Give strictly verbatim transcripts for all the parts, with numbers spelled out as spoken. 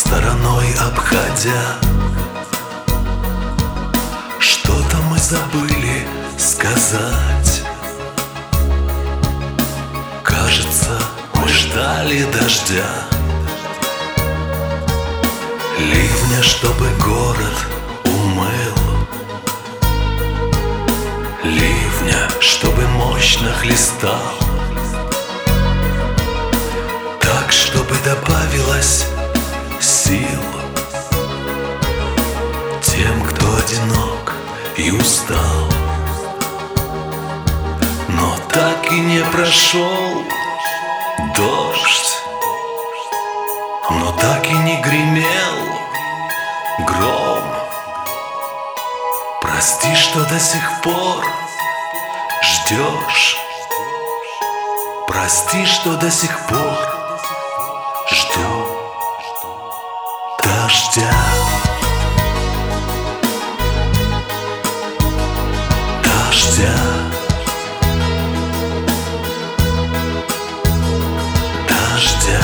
стороной обходя. Что-то мы забыли сказать. Кажется, мы ждали дождя, ливня, чтобы город умыл, ливня, чтобы мощно хлестал, так, чтобы добавилось сил тем, кто одинок и устал. Но так и не прошел дождь, но так и не гремел гром. Прости, что до сих пор ждешь, прости, что до сих пор жду дождя. Дождя. Дождя.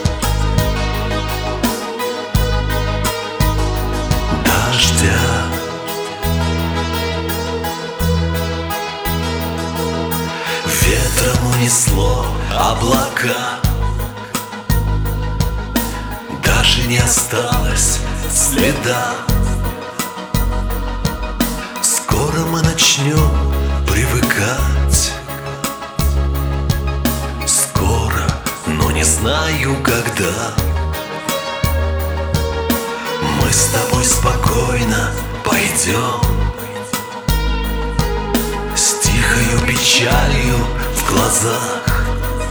Дождя. Ветром унесло облака, даже не осталось следа. Скоро мы начнем привыкать, скоро, но не знаю когда. Мы с тобой спокойно пойдем, с тихою печалью в глазах.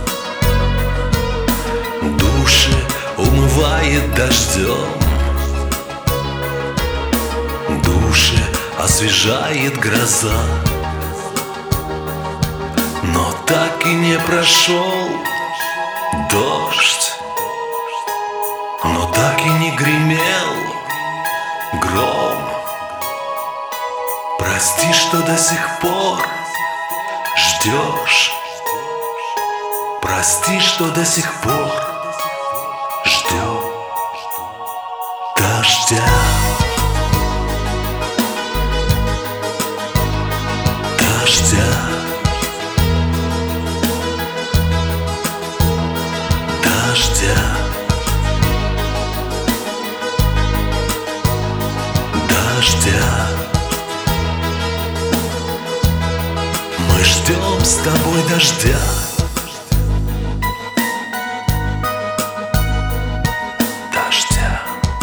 Души умывает дождем, души освежает гроза. Но так и не прошел дождь, но так и не гремел гром. Прости, что до сих пор ждешь, прости, что до сих пор жду дождя. Дождя. Дождя. Дождя. Мы ждем с тобой дождя. Дождя.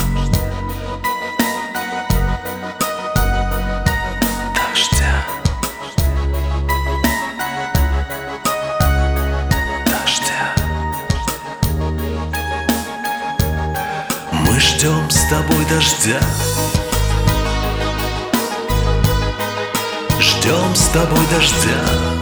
Дождя. Дождя. Мы ждем с тобой дождя. Ждем с тобой дождя.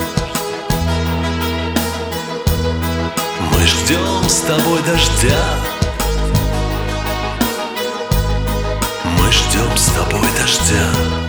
Мы ждем с тобой дождя. Мы ждем с тобой дождя.